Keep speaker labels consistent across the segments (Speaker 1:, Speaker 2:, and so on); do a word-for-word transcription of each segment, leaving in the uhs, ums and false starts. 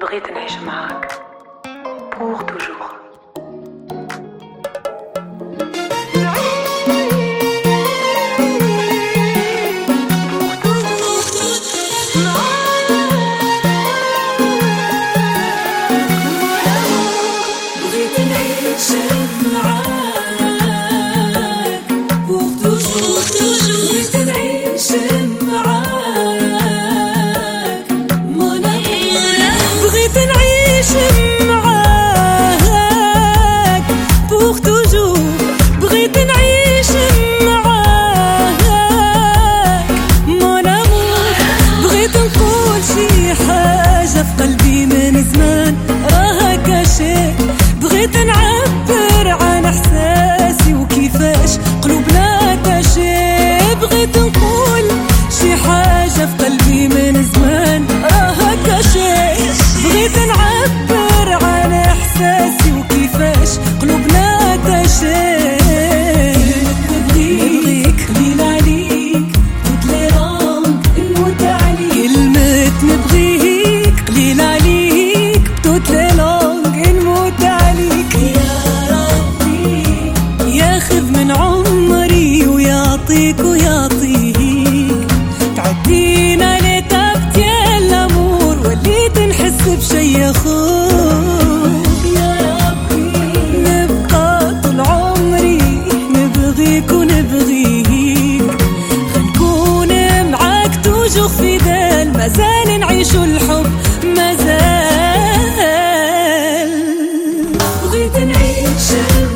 Speaker 1: بغيت نعيش معاك pour toujours.
Speaker 2: بغيت نعبر عن احساسي وكيفاش قلوبنا تشي، بغيت نقول شي حاجه في قلبي من زمان راها كاشي، بغيت نعبر عن احساسي وكيفاش قلوبنا تشي. نبغيك قليل عليك تطلي رانك نموت عليك، كلمة نبغيك قليل عليك تطلي رانك نموت عليك. يعطيك ويعطيك تعدينا ليتاب ديال الامور، وليت نحس بشي يخوف يا ربي. نبقى طول عمري نبغيك ونبغيك، غنكون معاك توجور فيدال، مازال نعيشو الحب مازال. بغيت نعيش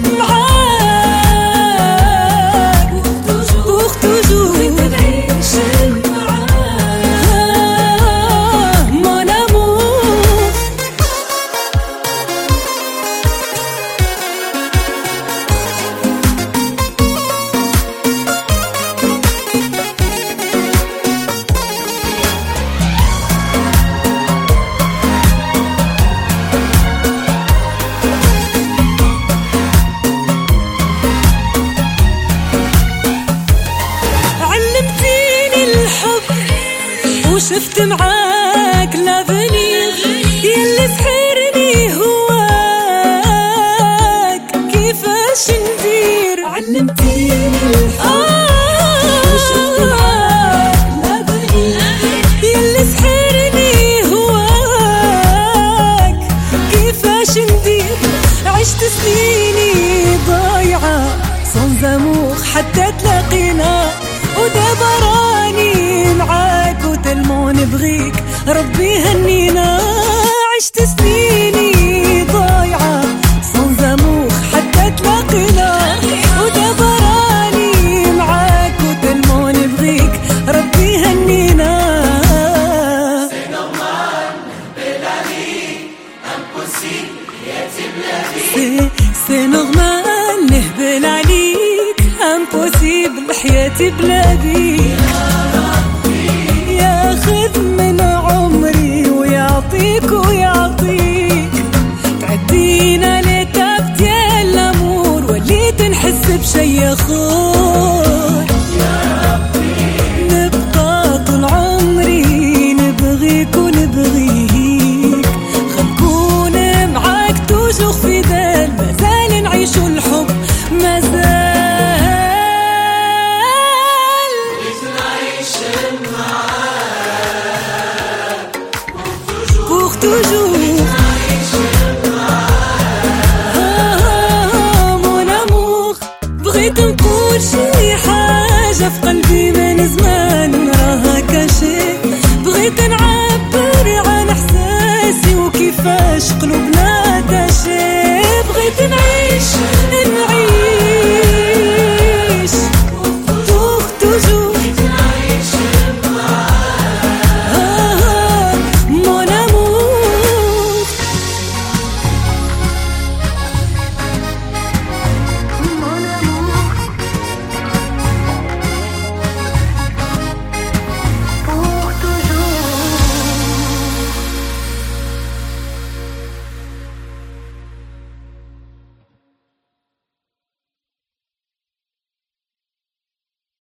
Speaker 2: وشفت معاك لافنير يلي سحرني هواك، كيفاش ندير علمتيني الحب. وشفت معاك لافنير يلي سحرني هواك، كيفاش ندير. عشت سنيني ضايعة sans amour حتى تلاقينا، ودابا راني معاك وتلمو نبغيك ربي هنينا. عشت سنيني ضايعة sans amour حتى تلاقينا، ودابا راني معاك وتلمو نبغيك ربي هنينا.
Speaker 3: C'est normal نهبل عليك impossible حياتي بلادي،
Speaker 2: C'est normal نهبل عليك impossible حياتي بلادي. ياخذ من عمري ويعطيك ويعطيك تعدينا ليتاب ديال الامور، وليت نحس بشي يخوف